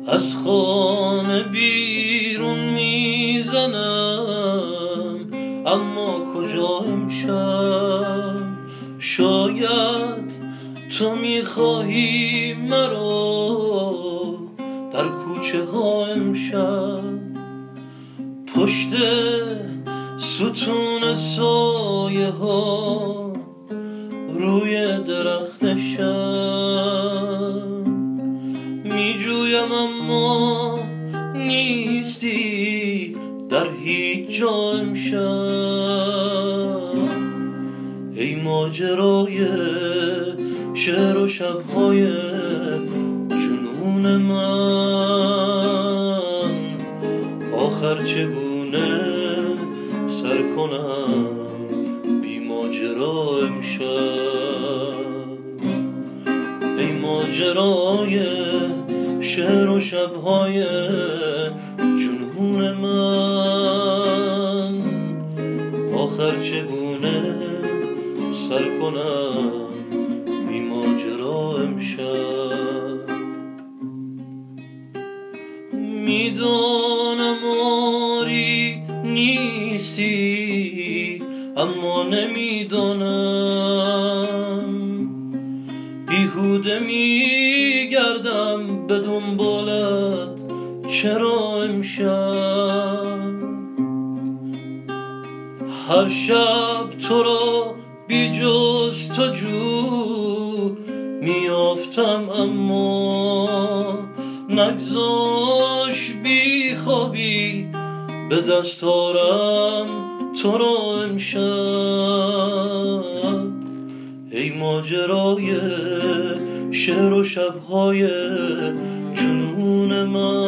از خانه بیرون میزنم، اما کجا امشب؟ شاید تو میخواهی مرا در کوچه ها امشب، پشت ستون سایه ها روی درخت شب میجویم اما نیستی در هیچ جا امشب. ای ماجرای شعر و شبهای جنون من، آخر چگونه سر کنم بی ماجرا امشب؟ ای ماجرای شعر و شبهای جنون من، آخر چگونه سر کنم بی ماجرا امشب؟ میدانم آری نیستی، اما نمیدانم بیهوده میگردم به دنبالت چرا امشب؟ هر شب تو را بی جستجو میافتم، اما نگذاش بی خوابی به دست آرم تو را امشب. ای ماجرای شعر و شبهای جنون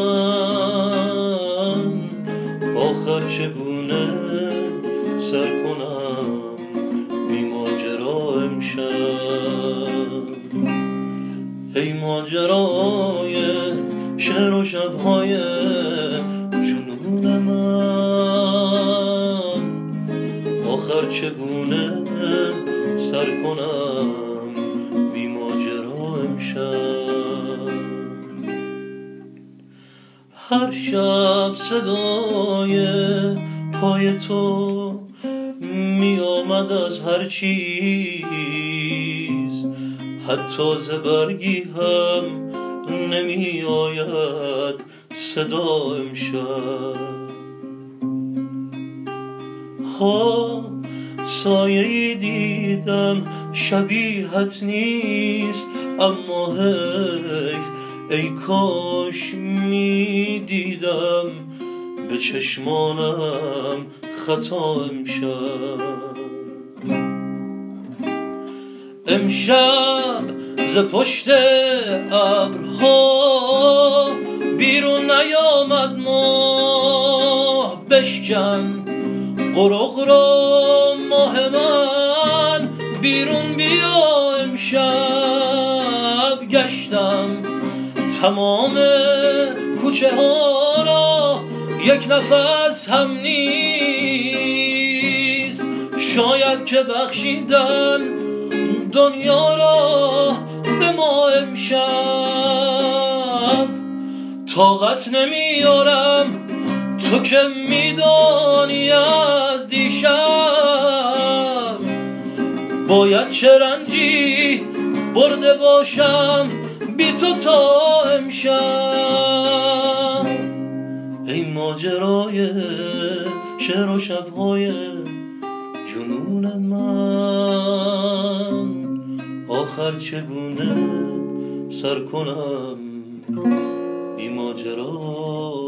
من، آخر چگونه سر کنم بی ماجرا امشب؟ ای ماجرای شعر و شبهای جنون من، آخر چگونه سر کنم بی ماجرا امشب؟ هر شب صدای پای تو می آمد از هر چیز، حتی زبرگی هم نمی آید صدا امشب. سایه‌ای دیدم شبیهت نیست، اما حیف، ای کاش می دیدم به چشمانم خطا امشب. امشب ز پشت ابرها بیرون نیامد ماه، بشکن قرق را ماه من، بیرون بیا امشب. گشتم تمام کوچه ها را، یک نفس هم نیست، شاید که بخشیدن دنیا را به ما امشب. طاقت نمیارم تو که میدانی از دیشب، باید چه رنجی برده باشم بی تو تا امشب. ای ماجرای شعر و شبهای جنون من، آخر چگونه سر کنم بی ماجرا